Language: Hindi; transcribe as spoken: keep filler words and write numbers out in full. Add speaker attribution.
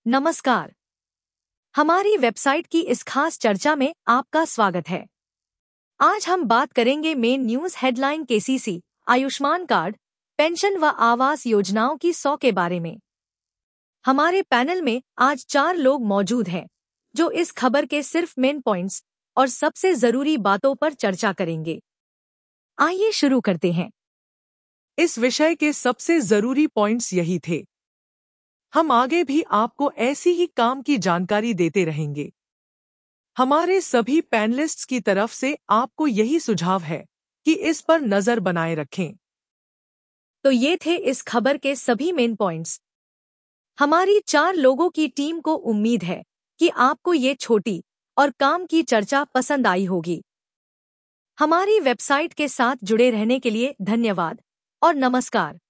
Speaker 1: नमस्कार। हमारी वेबसाइट की इस खास चर्चा में आपका स्वागत है। आज हम बात करेंगे main news headline KCC, Ayushman card, pension व आवास योजनाओं की सौ के बारे में। हमारे पैनल में आज चार लोग मौजूद हैं जो इस खबर के सिर्फ मेन पॉइंट्स और सबसे जरूरी बातों पर चर्चा करेंगे। आइए शुरू करते हैं।
Speaker 2: इस विषय के सबसे जरूरी पॉइंट्स यही थे। हम आगे भी आपको ऐसी ही काम की जानकारी देते रहेंगे। हमारे सभी पैनलिस्ट्स की तरफ से आपको यही सुझाव है कि इस पर नजर बनाए रखें।
Speaker 1: तो ये थे इस खबर के सभी मेन पॉइंट्स। हमारी चार लोगों की टीम को उम्मीद है कि आपको ये छोटी और काम की चर्चा पसंद आई होगी। हमारी वेबसाइट के साथ जुड़े रहने के लिए धन्यवाद और नमस्कार।